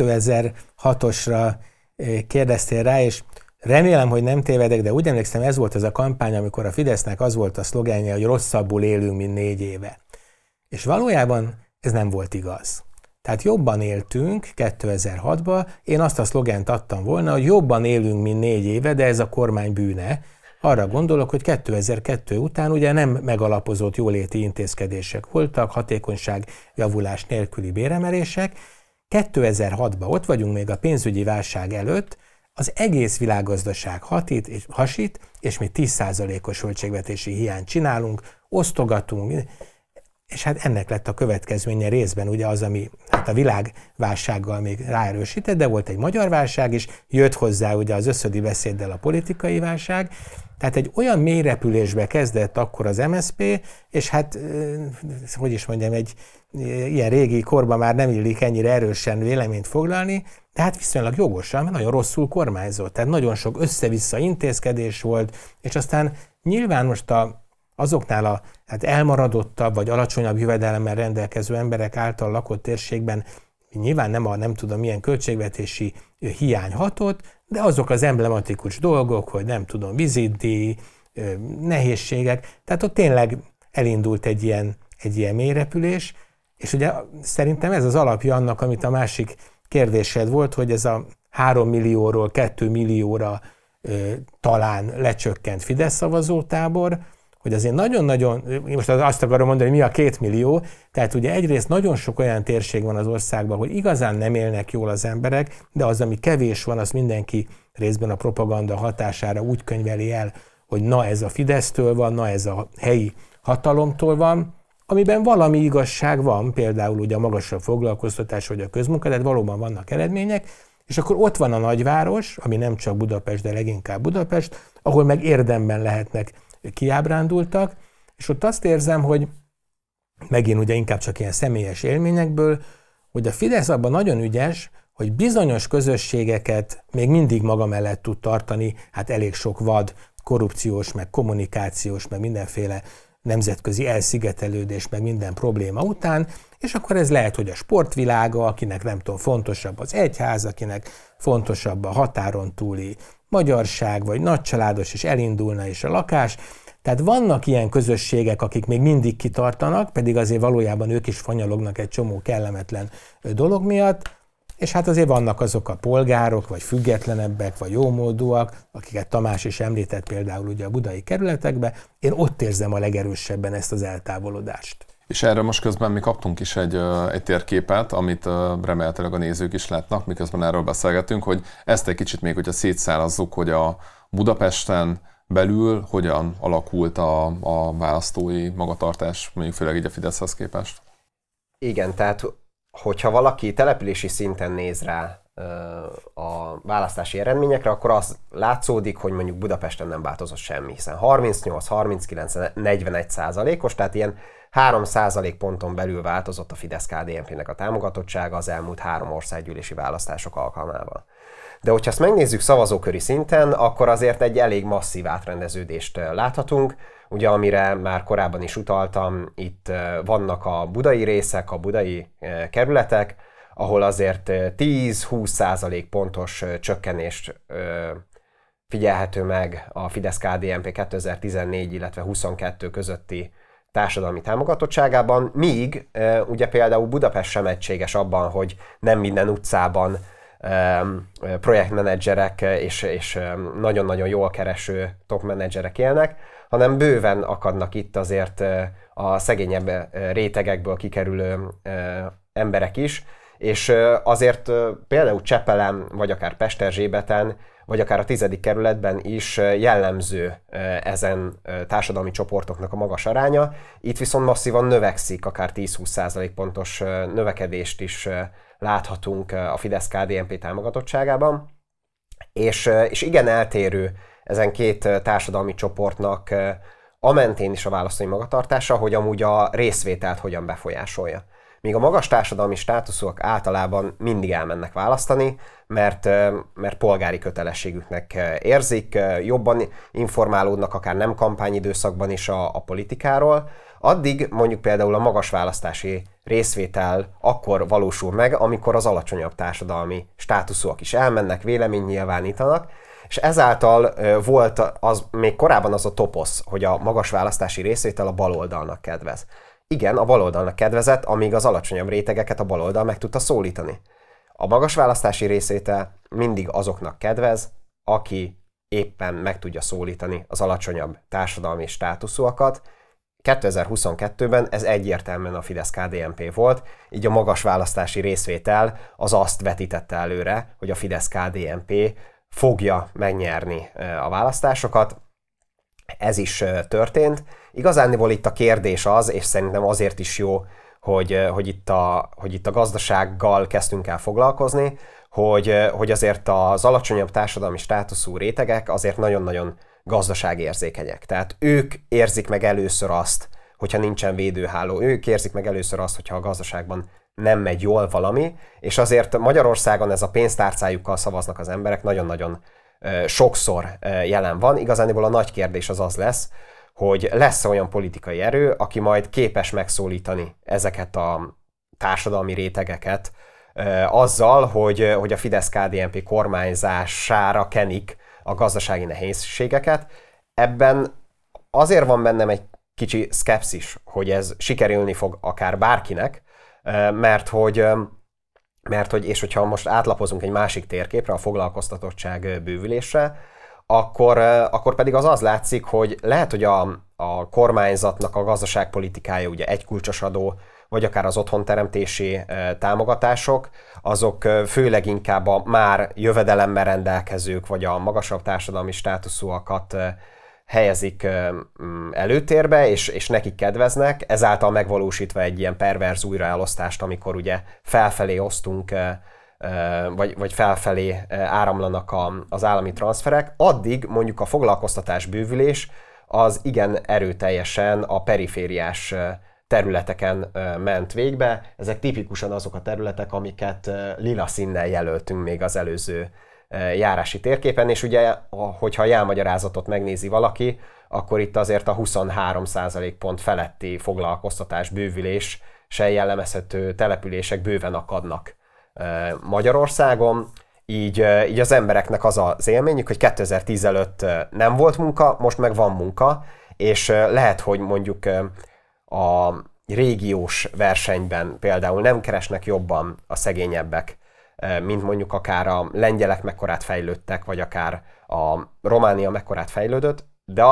2006-osra kérdeztél rá, és remélem, hogy nem tévedek, de úgy emlékszem, ez volt az a kampány, amikor a Fidesznek az volt a szlogenje, hogy rosszabbul élünk, mint 4 éve. És valójában ez nem volt igaz. Tehát jobban éltünk 2006-ban, én azt a szlogent adtam volna, hogy jobban élünk, mint 4 éve, de ez a kormány bűne. Arra gondolok, hogy 2002 után ugye nem megalapozott jóléti intézkedések voltak, hatékonyság javulás nélküli béremelések. 2006-ban ott vagyunk még a pénzügyi válság előtt, az egész világgazdaság hasít, és mi 10%-os költségvetési hiányt csinálunk, osztogatunk, és hát ennek lett a következménye részben ugye az, ami hát a világválsággal még ráerősített, de volt egy magyar válság is, jött hozzá ugye az összödibeszéddel a politikai válság, tehát egy olyan mélyrepülésbe kezdett akkor az MSZP, és hát, hogy is mondjam, egy ilyen régi korban már nem illik ennyire erősen véleményt foglalni, de hát viszonylag jogosan, mert nagyon rosszul kormányzott. Tehát nagyon sok össze-vissza intézkedés volt, és aztán nyilván most azoknál a elmaradottabb vagy alacsonyabb jövedelemmel rendelkező emberek által lakott térségben nyilván nem tudom milyen költségvetési hiány hatott, de azok az emblematikus dolgok, hogy nem tudom, vizitdíj, nehézségek, tehát ott tényleg elindult egy ilyen mélyrepülés, és ugye szerintem ez az alapja annak, amit a másik kérdésed volt, hogy ez a 3 millióról 2 millióra talán lecsökkent Fidesz szavazótábor, hogy azért nagyon-nagyon, most azt akarom mondani, hogy mi a 2 millió, tehát ugye egyrészt nagyon sok olyan térség van az országban, hogy igazán nem élnek jól az emberek, de az, ami kevés van, azt mindenki részben a propaganda hatására úgy könyveli el, hogy na ez a Fidesztől van, na ez a helyi hatalomtól van, amiben valami igazság van, például ugye a magasabb foglalkoztatás vagy a közmunka, tehát valóban vannak eredmények, és akkor ott van a nagyváros, ami nem csak Budapest, de leginkább Budapest, ahol meg érdemben lehetnek kiábrándultak, és ott azt érzem, hogy megint ugye inkább csak ilyen személyes élményekből, hogy a Fidesz abban nagyon ügyes, hogy bizonyos közösségeket még mindig maga mellett tud tartani, hát elég sok vad, korrupciós, meg kommunikációs, meg mindenféle nemzetközi elszigetelődés, meg minden probléma után, és akkor ez lehet, hogy a sportvilága, akinek nem tudom, fontosabb az egyház, akinek fontosabb a határon túli magyarság, vagy nagycsaládos, és elindulna is a lakás. Tehát vannak ilyen közösségek, akik még mindig kitartanak, pedig azért valójában ők is fanyalognak egy csomó kellemetlen dolog miatt, és hát azért vannak azok a polgárok, vagy függetlenebbek, vagy jómódúak, akiket Tamás is említett például ugye a budai kerületekben, én ott érzem a legerősebben ezt az eltávolodást. És erről most közben mi kaptunk is egy térképet, amit remélhetőleg a nézők is látnak, miközben erről beszélgetünk, hogy ezt egy kicsit még, hogyha szétszálazzuk, hogy a Budapesten belül hogyan alakult a választói magatartás, mondjuk főleg így a Fideszhez képest. Igen, tehát hogyha valaki települési szinten néz rá a választási eredményekre, akkor az látszódik, hogy mondjuk Budapesten nem változott semmi, hiszen 38-39-41%-os, tehát ilyen 3% ponton belül változott a Fidesz-KDNP-nek a támogatottsága az elmúlt 3 országgyűlési választások alkalmával. De hogyha ezt megnézzük szavazóköri szinten, akkor azért egy elég masszív átrendeződést láthatunk. Ugye, amire már korábban is utaltam, itt vannak a budai részek, a budai kerületek, ahol azért 10-20% pontos csökkenést figyelhető meg a Fidesz-KDNP 2014, illetve 22 közötti társadalmi támogatottságában, míg ugye például Budapest sem egységes abban, hogy nem minden utcában projektmenedzserek és nagyon-nagyon jól kereső topmenedzserek élnek, hanem bőven akadnak itt azért a szegényebb rétegekből kikerülő emberek is, és azért például Csepelen, vagy akár Pesterzsébeten, vagy akár a 10. kerületben is jellemző ezen társadalmi csoportoknak a magas aránya. Itt viszont masszívan növekszik, akár 10-20% pontos növekedést is láthatunk a Fidesz-KDNP támogatottságában. És igen eltérő ezen két társadalmi csoportnak a mentén is a választói magatartása, hogy amúgy a részvételt hogyan befolyásolja. Míg a magas társadalmi státuszúak általában mindig elmennek választani, mert polgári kötelességüknek érzik, jobban informálódnak akár nem kampányidőszakban is a politikáról, addig mondjuk például a magas választási részvétel akkor valósul meg, amikor az alacsonyabb társadalmi státuszúak is elmennek, véleményt nyilvánítanak, és ezáltal volt az még korábban az a toposz, hogy a magas választási részvétel a baloldalnak kedvez. Igen, a baloldalnak kedvezett, amíg az alacsonyabb rétegeket a baloldal meg tudta szólítani. A magas választási részvétel mindig azoknak kedvez, aki éppen meg tudja szólítani az alacsonyabb társadalmi státuszúakat. 2022-ben ez egyértelműen a Fidesz-KDNP volt, így a magas választási részvétel az azt vetítette előre, hogy a Fidesz-KDNP fogja megnyerni a választásokat. Ez is történt. Igazándiból itt a kérdés az, és szerintem azért is jó, hogy itt a gazdasággal kezdtünk el foglalkozni, hogy azért az alacsonyabb társadalmi státuszú rétegek azért nagyon-nagyon gazdaságérzékenyek. Tehát ők érzik meg először azt, hogyha nincsen védőháló, ők érzik meg először azt, hogyha a gazdaságban nem megy jól valami, és azért Magyarországon ez a pénztárcájukkal szavaznak az emberek nagyon-nagyon sokszor jelen van. Igazániból a nagy kérdés az lesz, hogy lesz olyan politikai erő, aki majd képes megszólítani ezeket a társadalmi rétegeket azzal, hogy a Fidesz-KDNP kormányzására kenik a gazdasági nehézségeket. Ebben azért van bennem egy kicsi szkepszis, hogy ez sikerülni fog akár bárkinek, mert hogy és hogyha most átlapozunk egy másik térképre, a foglalkoztatottság bővülésre, akkor pedig az látszik, hogy lehet, hogy a kormányzatnak a gazdaságpolitikája, ugye egykulcsos adó, vagy akár az otthonteremtési támogatások, azok főleg inkább a már jövedelemmel rendelkezők, vagy a magasabb társadalmi státuszúakat helyezik előtérbe, és nekik kedveznek, ezáltal megvalósítva egy ilyen perverz újraelosztást, amikor ugye felfelé osztunk, vagy felfelé áramlanak az állami transzferek, addig mondjuk a foglalkoztatás bővülés az igen erőteljesen a perifériás területeken ment végbe. Ezek tipikusan azok a területek, amiket lila színnel jelöltünk még az előző járási térképen, és ugye, hogyha a jelmagyarázatot megnézi valaki, akkor itt azért a 23% pont feletti foglalkoztatás bővüléssel jellemezhető települések bőven akadnak Magyarországon. Így az embereknek az az élményük, hogy 2010 előtt nem volt munka, most meg van munka, és lehet, hogy mondjuk a régiós versenyben például nem keresnek jobban a szegényebbek, mint mondjuk akár a lengyelek mekkorát fejlődtek, vagy akár a Románia mekkorát fejlődött, de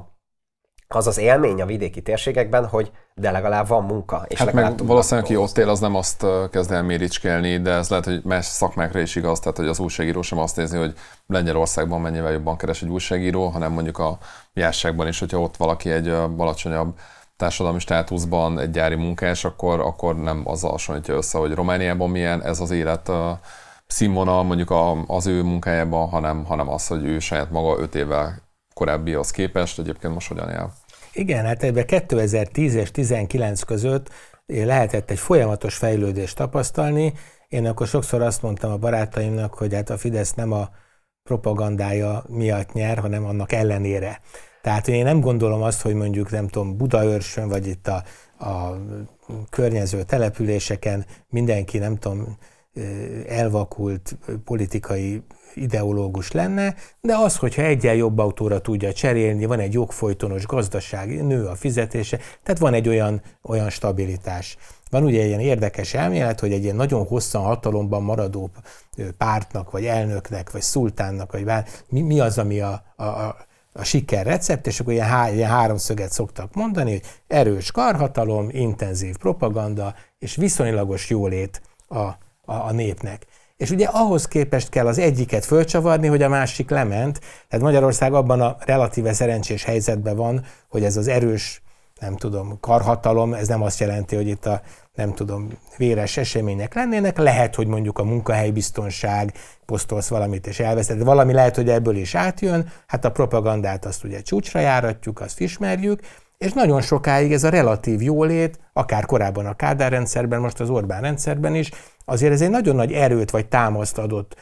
az élmény a vidéki térségekben, hogy de legalább van munka. És hát meg valószínűleg, aki ott él, az nem azt kezd el méricskélni, de ez lehet, hogy más szakmákra is igaz, tehát hogy az újságíró sem azt nézi, hogy Lengyelországban mennyivel jobban keres egy újságíró, hanem mondjuk a járságban is, hogyha ott valaki egy alacsonyabb társadalmi státuszban egy gyári munkás, akkor nem azzal hasonlítja össze, hogy Romániában milyen ez az élet színvonal mondjuk az ő munkájában, hanem az, hogy ő saját maga 5 évvel korábbihoz képest egyébként most hogyan él. Igen, hát ebben 2010 és 2019 között lehetett egy folyamatos fejlődést tapasztalni. Én akkor sokszor azt mondtam a barátaimnak, hogy hát a Fidesz nem a propagandája miatt nyer, hanem annak ellenére. Tehát én nem gondolom azt, hogy mondjuk nem tudom, Budaörsön, vagy itt a környező településeken mindenki nem tudom, elvakult politikai ideológus lenne, de az, hogyha egyen jobb autóra tudja cserélni, van egy jogfolytonos gazdaság, nő a fizetése, tehát van egy olyan stabilitás. Van ugye egy ilyen érdekes elmélet, hogy egy ilyen nagyon hosszan hatalomban maradó pártnak, vagy elnöknek, vagy szultánnak, vagy mi az, ami a siker recept, és akkor ilyen háromszöget szoktak mondani, hogy erős karhatalom, intenzív propaganda, és viszonylagos jólét a népnek. És ugye ahhoz képest kell az egyiket fölcsavarni, hogy a másik lement. Tehát Magyarország abban a relatíve szerencsés helyzetben van, hogy ez az erős, nem tudom, karhatalom, ez nem azt jelenti, hogy itt a, nem tudom, véres események lennének. Lehet, hogy mondjuk a munkahelybiztonság, posztolsz valamit és elveszed, valami lehet, hogy ebből is átjön. Hát a propagandát azt ugye csúcsra járatjuk, azt ismerjük, és nagyon sokáig ez a relatív jólét, akár korábban a Kádár rendszerben, most az Orbán rendszerben is, azért ez egy nagyon nagy erőt vagy támaszt adott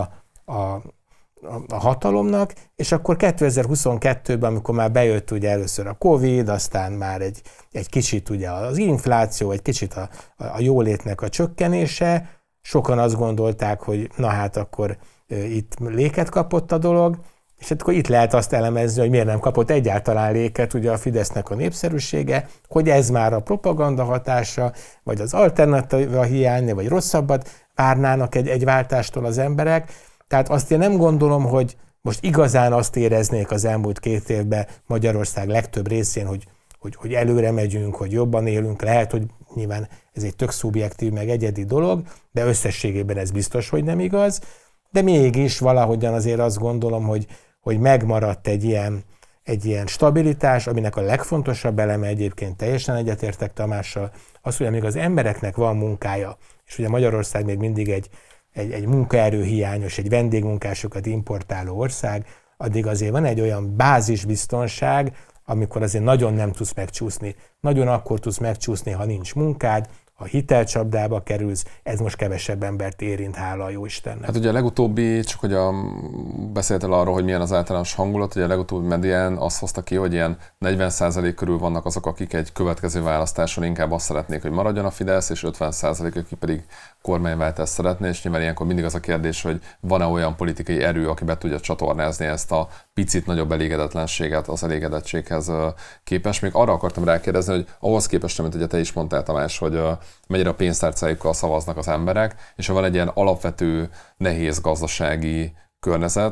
a hatalomnak, és akkor 2022-ben, amikor már bejött ugye először a Covid, aztán már egy kicsit ugye az infláció, egy kicsit a jólétnek a csökkenése, sokan azt gondolták, hogy na hát akkor itt léket kapott a dolog, és akkor itt lehet azt elemezni, hogy miért nem kapott egyáltalán léket ugye a Fidesznek a népszerűsége, hogy ez már a propaganda hatása, vagy az alternatíva hiánya, vagy rosszabbat várnának egy váltástól az emberek. Tehát azt én nem gondolom, hogy most igazán azt éreznék az elmúlt 2 évben Magyarország legtöbb részén, hogy előre megyünk, hogy jobban élünk. Lehet, hogy nyilván ez egy tök szubjektív, meg egyedi dolog, de összességében ez biztos, hogy nem igaz. De mégis valahogyan azért azt gondolom, hogy megmaradt egy ilyen stabilitás, aminek a legfontosabb eleme egyébként teljesen egyetértek Tamással, az, hogy amíg az embereknek van munkája, és ugye Magyarország még mindig egy munkaerőhiányos, egy vendégmunkásokat importáló ország, addig azért van egy olyan bázisbiztonság, amikor azért nagyon nem tudsz megcsúszni. Nagyon akkor tudsz megcsúszni, ha nincs munkád, ha hitelcsapdába kerülsz, ez most kevesebb embert érint, hála a jó Istennek. Hát ugye a legutóbbi, csak hogy beszéltél arról, hogy milyen az általános hangulat, ugye a legutóbbi medián azt hozta ki, hogy ilyen 40% körül vannak azok, akik egy következő választáson inkább azt szeretnék, hogy maradjon a Fidesz, és 50% aki pedig kormányváltást szeretné, és nyilván ilyenkor mindig az a kérdés, hogy van-e olyan politikai erő, aki be tudja csatornázni ezt a picit nagyobb elégedetlenséget az elégedettséghez képest. Még arra akartam rákérdezni, hogy ahhoz képest, amit ugye te is mondtál, Tamás, hogy mennyire a pénztárcájukkal szavaznak az emberek, és ha van egy ilyen alapvető nehéz gazdasági környezet,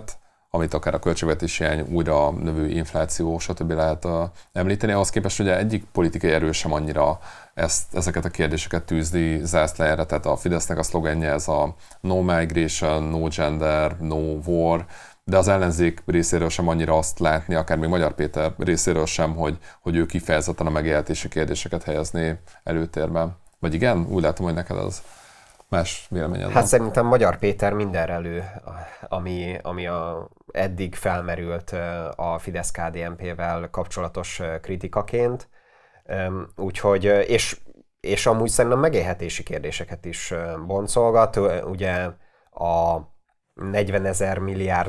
amit akár a költségvetési hiány, újra növő infláció, stb. Lehet említeni. Ahhoz képest ugye egyik politikai erő sem annyira ezeket a kérdéseket tűzdi zászlájára, tehát a Fidesznek a szlogenje ez a no migration, no gender, no war, de az ellenzék részéről sem annyira azt látni, akár még Magyar Péter részéről sem, hogy ő kifejezetten a megélhetési kérdéseket helyezné előtérben. Vagy igen? Úgy látom, hogy neked az más véleményed van. Szerintem Magyar Péter mindenre elő, ami eddig felmerült a Fidesz-KDNP-vel kapcsolatos kritikaként. Úgyhogy, és amúgy szerintem megélhetési kérdéseket is boncolgat. Ugye a 40 000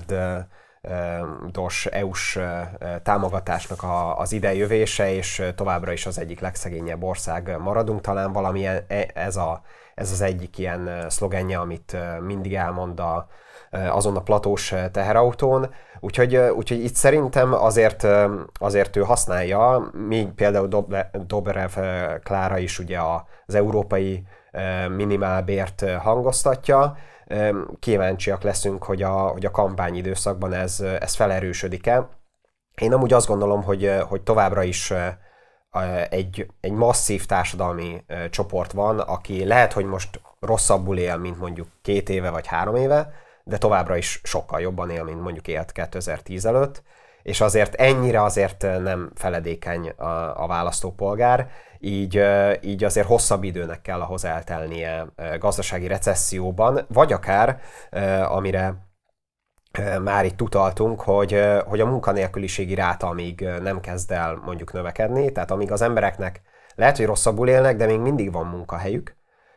milliárdos EU-s támogatásnak az idejövése, és továbbra is az egyik legszegényebb ország maradunk. Talán valamilyen ez az egyik ilyen szlogenje, amit mindig elmond azon a platós teherautón. Úgyhogy itt szerintem azért ő használja, míg például Dobrev Klára is ugye az európai minimálbért hangoztatja. Kíváncsiak leszünk, hogy a kampányidőszakban ez felerősödik-e. Én amúgy azt gondolom, hogy továbbra is egy masszív társadalmi csoport van, aki lehet, hogy most rosszabbul él, mint mondjuk 2 éve vagy 3 éve, de továbbra is sokkal jobban él, mint mondjuk élt 2010 előtt, és ennyire nem feledékeny a választópolgár, így azért hosszabb időnek kell ahhoz eltelnie gazdasági recesszióban, vagy akár, amire már itt utaltunk, hogy a munkanélküliségi ráta amíg nem kezd el mondjuk növekedni, tehát amíg az embereknek lehet, hogy rosszabbul élnek, de még mindig van munkahelyük,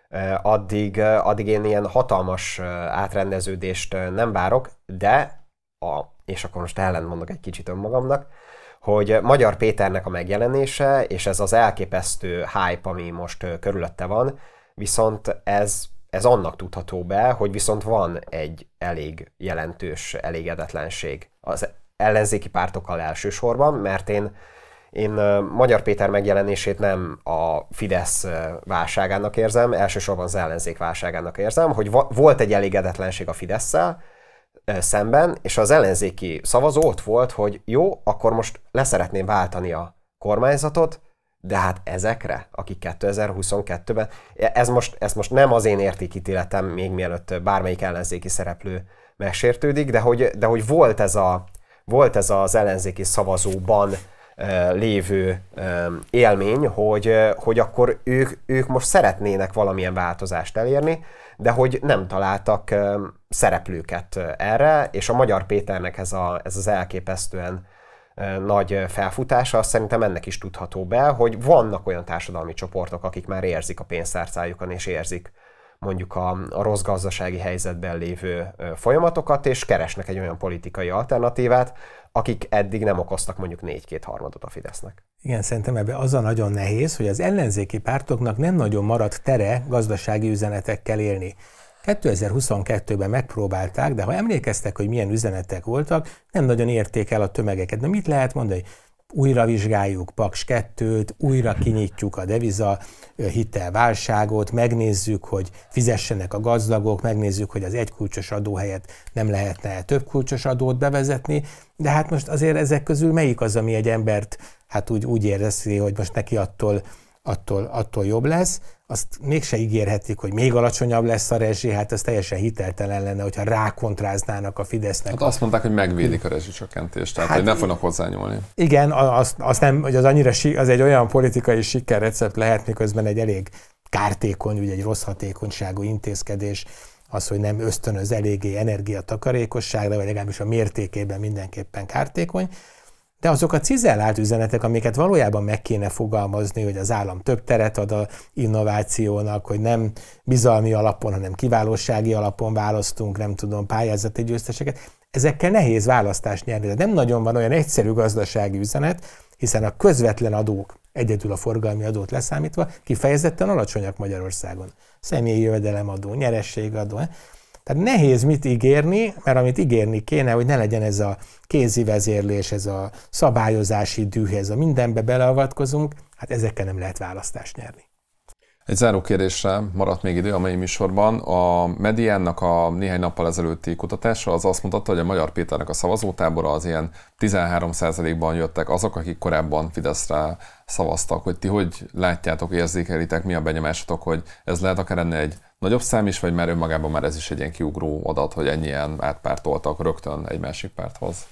addig én ilyen hatalmas átrendeződést nem várok, de, és akkor most ellentmondok egy kicsit önmagamnak, hogy Magyar Péternek a megjelenése, és ez az elképesztő hype, ami most körülötte van, viszont ez annak tudható be, hogy viszont van egy elég jelentős elégedetlenség az ellenzéki pártokkal elsősorban, mert én Magyar Péter megjelenését nem a Fidesz válságának érzem, elsősorban az ellenzék válságának érzem, hogy volt egy elégedetlenség a Fidesszel szemben, és az ellenzéki szavazó ott volt, hogy jó, akkor most leszeretném váltani a kormányzatot, de hát ezekre, akik 2022-ben, ez most nem az én értékítéletem, még mielőtt bármelyik ellenzéki szereplő megsértődik, de hogy volt ez az ellenzéki szavazóban lévő élmény, hogy akkor ők most szeretnének valamilyen változást elérni, de hogy nem találtak szereplőket erre, és a Magyar Péternek ez az elképesztően nagy felfutása, szerintem ennek is tudható be, hogy vannak olyan társadalmi csoportok, akik már érzik a pénztárcájukon, és érzik mondjuk a rossz gazdasági helyzetben lévő folyamatokat, és keresnek egy olyan politikai alternatívát, akik eddig nem okoztak mondjuk 4/2 a Fidesznek. Igen, szerintem ebben az a nagyon nehéz, hogy az ellenzéki pártoknak nem nagyon maradt tere gazdasági üzenetekkel élni. 2022-ben megpróbálták, de ha emlékeztek, hogy milyen üzenetek voltak, nem nagyon érték el a tömegeket. De mit lehet mondani? Újra vizsgáljuk Paks 2-t, újra kinyitjuk a deviza hitelválságot, megnézzük, hogy fizessenek a gazdagok, megnézzük, hogy az egy kulcsos adó helyett nem lehetne több kulcsos adót bevezetni, de hát most azért ezek közül melyik az, ami egy embert hát úgy érzi, hogy most neki attól jobb lesz, azt mégse ígérhetik, hogy még alacsonyabb lesz a rezsi, hát ez teljesen hiteltelen lenne, hogyha rákontráznának a Fidesznek. Hát azt mondták, hogy megvédik a rezsicsökkentést, tehát hogy nem fognak hozzányúlni. Igen, azt nem, hogy az egy olyan politikai sikerrecept lehet, miközben egy elég kártékony, ugye egy rossz hatékonyságú intézkedés, az, hogy nem ösztönöz eléggé energiatakarékosságra, vagy legalábbis a mértékében mindenképpen kártékony. De azok a cizellált üzenetek, amiket valójában meg kéne fogalmazni, hogy az állam több teret ad a innovációnak, hogy nem bizalmi alapon, hanem kiválósági alapon választunk, nem tudom, pályázati győzteseket, ezekkel nehéz választást nyerni. De nem nagyon van olyan egyszerű gazdasági üzenet, hiszen a közvetlen adók, egyedül a forgalmi adót leszámítva, kifejezetten alacsonyak Magyarországon. Személyi jövedelemadó, nyerességadó. Tehát nehéz mit ígérni, mert amit ígérni kéne, hogy ne legyen ez a kézi vezérlés, ez a szabályozási düh, ez a mindenbe beleavatkozunk, hát ezekkel nem lehet választást nyerni. Egy záró kérdésre maradt még idő a mai műsorban. A Mediánnak a néhány nappal ezelőtti kutatása az azt mutatta, hogy a Magyar Péternek a szavazótábora az ilyen 13%-ban jöttek azok, akik korábban Fideszre szavaztak. Hogy ti hogy látjátok, érzékelitek, mi a benyomásotok, hogy ez lehet akár ennél egy nagyobb szám is, vagy már önmagában már ez is egy ilyen kiugró adat, hogy ennyien átpártoltak rögtön egy másik párthoz?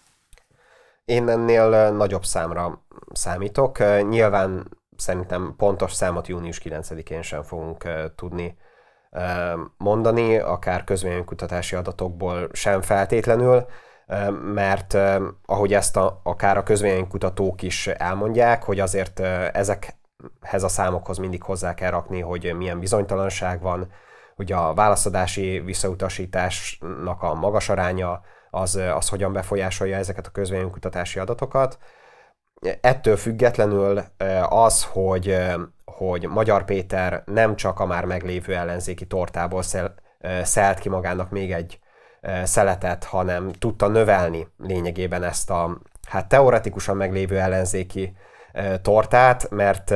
Én ennél nagyobb számra számítok. Nyilván szerintem pontos számot június 9-én sem fogunk tudni mondani, akár közvéleménykutatási adatokból sem feltétlenül, mert ahogy ezt akár a közvéleménykutatók is elmondják, hogy azért ezekhez a számokhoz mindig hozzá kell rakni, hogy milyen bizonytalanság van, hogy a válaszadási visszautasításnak a magas aránya, az hogyan befolyásolja ezeket a közvéleménykutatási adatokat. Ettől függetlenül az, hogy Magyar Péter nem csak a már meglévő ellenzéki tortából szelt ki magának még egy szeletet, hanem tudta növelni lényegében ezt a teoretikusan meglévő ellenzéki tortát, mert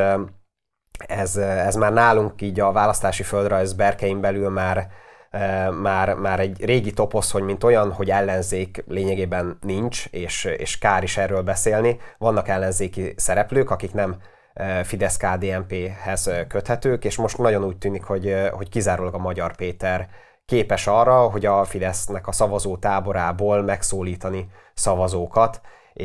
ez már nálunk így a választási földrajz berkein belül már egy régi toposz, hogy mint olyan, hogy ellenzék lényegében nincs, és kár is erről beszélni. Vannak ellenzéki szereplők, akik nem Fidesz-KDNP-hez köthetők, és most nagyon úgy tűnik, hogy kizárólag a Magyar Péter képes arra, hogy a Fidesznek a szavazó táborából megszólítani szavazókat,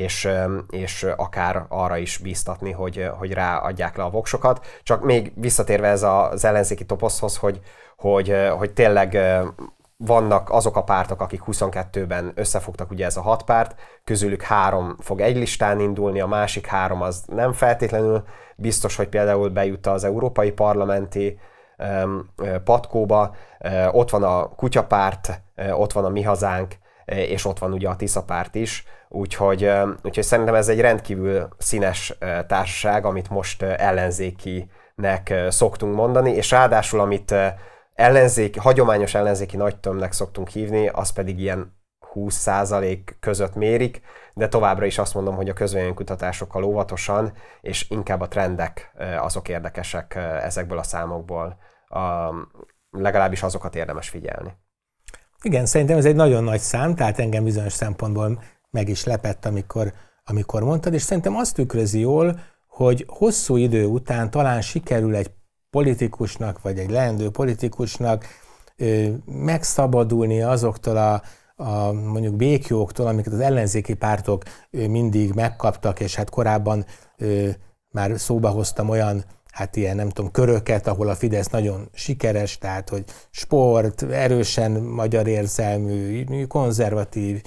és akár arra is bíztatni, hogy ráadják le a voksokat. Csak még visszatérve ez az ellenzéki toposzhoz, hogy tényleg vannak azok a pártok, akik 22-ben összefogtak, ugye ez a 6 párt, közülük 3 fog egy listán indulni, a másik 3 az nem feltétlenül biztos, hogy például bejut az európai parlamenti patkóba, ott van a Kutyapárt, ott van a Mi Hazánk, és ott van ugye a Tisza párt is, úgyhogy szerintem ez egy rendkívül színes társaság, amit most ellenzékinek szoktunk mondani, és ráadásul amit hagyományos ellenzéki nagytömnek szoktunk hívni, az pedig ilyen 20% között mérik, de továbbra is azt mondom, hogy a közvéleménykutatásokkal óvatosan, és inkább a trendek azok érdekesek ezekből a számokból. Legalábbis azokat érdemes figyelni. Igen, szerintem ez egy nagyon nagy szám, tehát engem bizonyos szempontból meg is lepett, amikor mondtad, és szerintem azt tükrözi jól, hogy hosszú idő után talán sikerül egy politikusnak, vagy egy leendő politikusnak megszabadulni azoktól a mondjuk békjóktól, amiket az ellenzéki pártok mindig megkaptak, és hát korábban már szóba hoztam olyan, ilyen nem tudom, köröket, ahol a Fidesz nagyon sikeres, tehát hogy sport, erősen magyar érzelmű, konzervatív,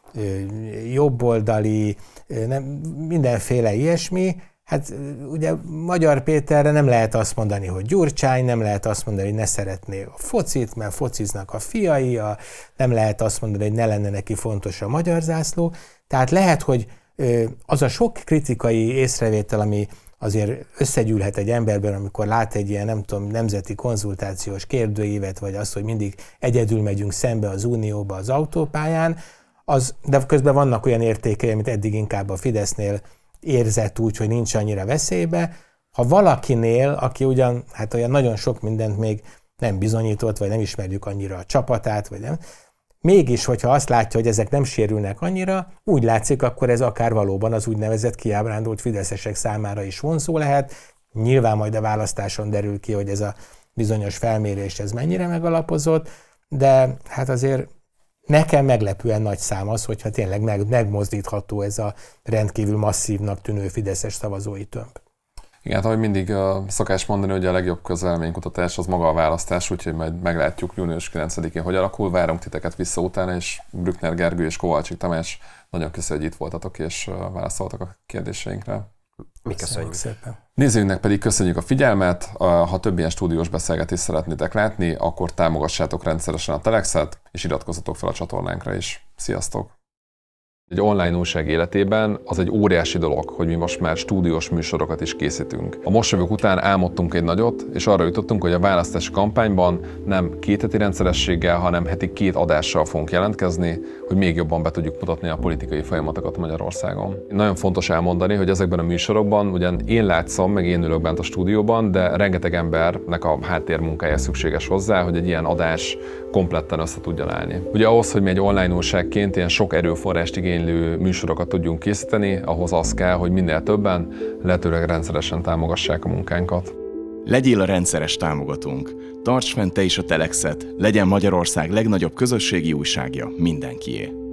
jobboldali, mindenféle ilyesmi. Hát ugye Magyar Péterre nem lehet azt mondani, hogy Gyurcsány, nem lehet azt mondani, hogy ne szeretné a focit, mert fociznak a fiai, nem lehet azt mondani, hogy ne lenne neki fontos a magyar zászló. Tehát lehet, hogy az a sok kritikai észrevétel, ami azért összegyűlhet egy emberben, amikor lát egy ilyen, nem tudom, nemzeti konzultációs kérdőívet, vagy azt, hogy mindig egyedül megyünk szembe az Unióba az autópályán, de közben vannak olyan értékei, amit eddig inkább a Fidesznél érzett úgy, hogy nincs annyira veszélybe. Ha valakinél, aki ugyan, olyan nagyon sok mindent még nem bizonyított, vagy nem ismerjük annyira a csapatát, vagy nem, mégis, hogyha azt látja, hogy ezek nem sérülnek annyira, úgy látszik, akkor ez akár valóban az úgynevezett kiábrándult fideszesek számára is vonzó lehet. Nyilván majd a választáson derül ki, hogy ez a bizonyos felmérés ez mennyire megalapozott, de hát azért nekem meglepően nagy szám az, hogyha tényleg megmozdítható ez a rendkívül masszívnak tűnő fideszes szavazói tömb. Igen, hát ahogy mindig szokás mondani, hogy a legjobb közvéleménykutatás az maga a választás, úgyhogy majd meglátjuk június 9-én, hogy alakul. Várunk titeket vissza utána, és Brückner Gergő és Kovalcsik Tamás, nagyon köszönjük, hogy itt voltatok és válaszoltak a kérdéseinkre. Mi köszönjük szépen. Nézőinknek pedig köszönjük a figyelmet. Ha több ilyen stúdiós beszélgetést szeretnétek látni, akkor támogassátok rendszeresen a Telexet, és iratkozzatok fel a csatornánkra is. Sziasztok! Egy online újság életében az egy óriási dolog, hogy mi most már stúdiós műsorokat is készítünk. A Most-jövők után álmodtunk egy nagyot, és arra jutottunk, hogy a választási kampányban nem 2 heti rendszerességgel, hanem heti 2 adással fogunk jelentkezni, hogy még jobban be tudjuk mutatni a politikai folyamatokat Magyarországon. Nagyon fontos elmondani, hogy ezekben a műsorokban ugyan én látszom, meg én ülök bent a stúdióban, de rengeteg embernek a háttérmunkája szükséges hozzá, hogy egy ilyen adás kompletten össze tudjon állni. Ugye ahhoz, hogy mi egy online újságként ilyen sok erőforrást igénylő műsorokat tudjunk készíteni, ahhoz az kell, hogy minél többen lehetőleg rendszeresen támogassák a munkánkat. Legyél a rendszeres támogatónk. Tarts fent te is a Telexet, legyen Magyarország legnagyobb közösségi újságja mindenkié.